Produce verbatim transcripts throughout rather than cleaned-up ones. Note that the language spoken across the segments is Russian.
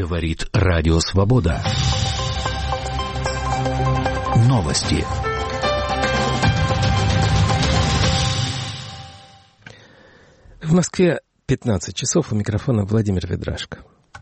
Говорит Радио Свобода. Новости. В Москве пятнадцать часов, у микрофона Владимир Ведрашко.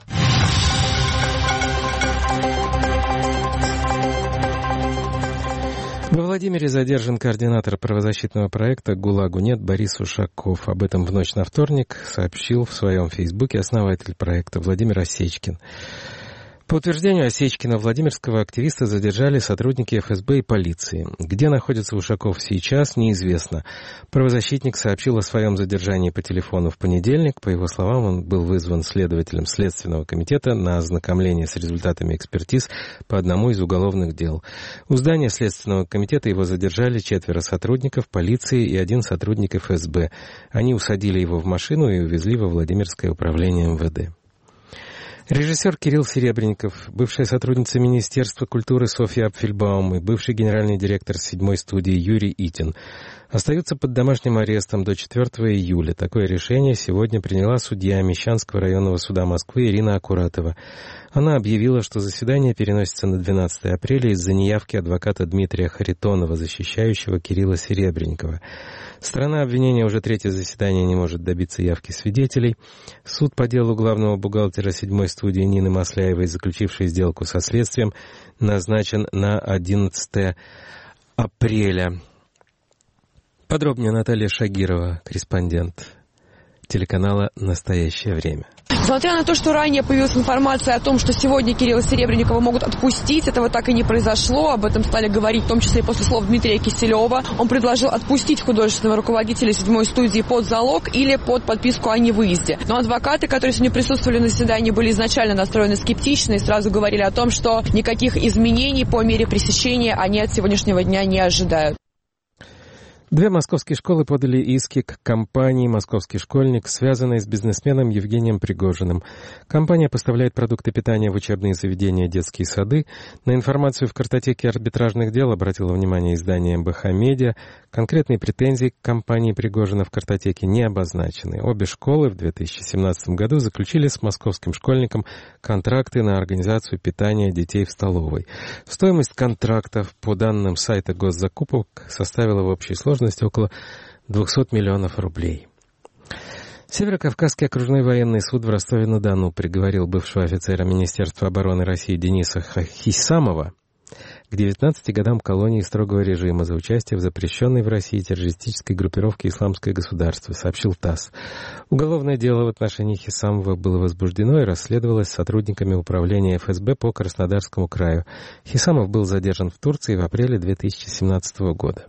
Во Владимире задержан координатор правозащитного проекта «ГУЛАГу нет» Борис Ушаков. Об этом в ночь на вторник сообщил в своем фейсбуке основатель проекта Владимир Осечкин. По утверждению Осечкина, владимирского активиста задержали сотрудники эф эс бэ и полиции. Где находится Ушаков сейчас, неизвестно. Правозащитник сообщил о своем задержании по телефону в понедельник. По его словам, он был вызван следователем Следственного комитета на ознакомление с результатами экспертиз по одному из уголовных дел. У здания Следственного комитета его задержали четверо сотрудников полиции и один сотрудник эф эс бэ. Они усадили его в машину и увезли во Владимирское управление эм вэ дэ. Режиссер Кирилл Серебренников, бывшая сотрудница Министерства культуры Софья Апфельбаум и бывший генеральный директор седьмой студии Юрий Итин остаются под домашним арестом до четвёртого июля. Такое решение сегодня приняла судья Мещанского районного суда Москвы Ирина Акуратова. Она объявила, что заседание переносится на двенадцатое апреля из-за неявки адвоката Дмитрия Харитонова, защищающего Кирилла Серебренникова. Сторона обвинения уже третье заседание не может добиться явки свидетелей. Суд по делу главного бухгалтера седьмой студии Нины Масляевой, заключившей сделку со следствием, назначен на одиннадцатое апреля. Подробнее Наталья Шагирова, корреспондент телеканала «Настоящее время». Несмотря на то, что ранее появилась информация о том, что сегодня Кирилла Серебренникова могут отпустить, этого так и не произошло. Об этом стали говорить в том числе и после слов Дмитрия Киселева. Он предложил отпустить художественного руководителя седьмой студии под залог или под подписку о невыезде. Но адвокаты, которые сегодня присутствовали на заседании, были изначально настроены скептично и сразу говорили о том, что никаких изменений по мере пресечения они от сегодняшнего дня не ожидают. Две московские школы подали иски к компании «Московский школьник», связанной с бизнесменом Евгением Пригожиным. Компания поставляет продукты питания в учебные заведения, детские сады. На информацию в картотеке арбитражных дел обратило внимание издание эм бэ ха Медиа. Конкретные претензии к компании Пригожина в картотеке не обозначены. Обе школы в две тысячи семнадцатом году заключили с московским школьником контракты на организацию питания детей в столовой. Стоимость контрактов, по данным сайта госзакупок, составила в общей сложности около двухсот миллионов рублей. Северо-Кавказский окружной военный суд в Ростове-на-Дону приговорил бывшего офицера Министерства обороны России Дениса Хисамова к девятнадцати годам колонии строгого режима за участие в запрещенной в России террористической группировке «Исламское государство», сообщил ТАСС. Уголовное дело в отношении Хисамова было возбуждено и расследовалось сотрудниками управления эф эс бэ по Краснодарскому краю. Хисамов был задержан в Турции в апреле две тысячи семнадцатого года.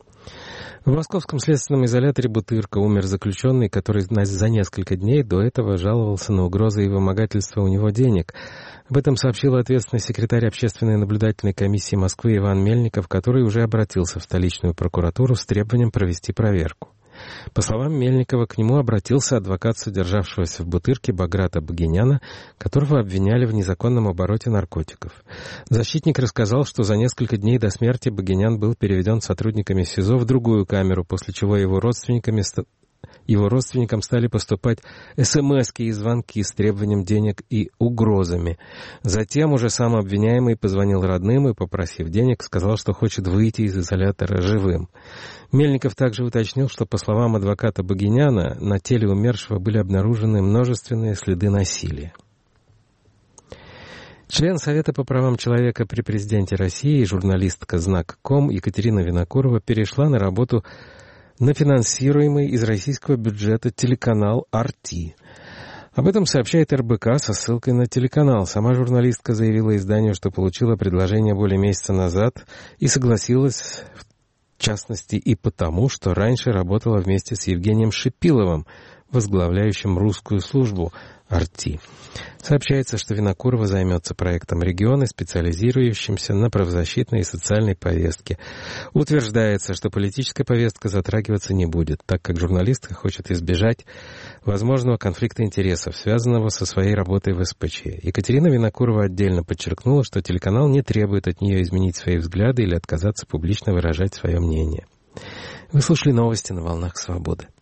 В московском следственном изоляторе Бутырка умер заключенный, который за несколько дней до этого жаловался на угрозы и вымогательство у него денег. Об этом сообщил ответственный секретарь Общественной наблюдательной комиссии Москвы Иван Мельников, который уже обратился в столичную прокуратуру с требованием провести проверку. По словам Мельникова, к нему обратился адвокат содержавшегося в Бутырке Баграта Багиняна, которого обвиняли в незаконном обороте наркотиков. Защитник рассказал, что за несколько дней до смерти Багинян был переведен сотрудниками СИЗО в другую камеру, после чего его родственниками Его родственникам стали поступать эс-эм-эски и звонки с требованием денег и угрозами. Затем уже сам обвиняемый позвонил родным и, попросив денег, сказал, что хочет выйти из изолятора живым. Мельников также уточнил, что, по словам адвоката Багиняна, на теле умершего были обнаружены множественные следы насилия. Член Совета по правам человека при президенте России и журналистка «Знак точка ком» Екатерина Винокурова перешла на работу на финансируемый из российского бюджета телеканал ар ти. Об этом сообщает эр бэ ка со ссылкой на телеканал. Сама журналистка заявила изданию, что получила предложение более месяца назад и согласилась, в частности, и потому, что раньше работала вместе с Евгением Шипиловым, возглавляющим русскую службу ар ти. Сообщается, что Винокурова займется проектом «Регионы», специализирующимся на правозащитной и социальной повестке. Утверждается, что политическая повестка затрагиваться не будет, так как журналистка хочет избежать возможного конфликта интересов, связанного со своей работой в эс пэ че. Екатерина Винокурова отдельно подчеркнула, что телеканал не требует от нее изменить свои взгляды или отказаться публично выражать свое мнение. Вы слушали новости на «Волнах Свободы».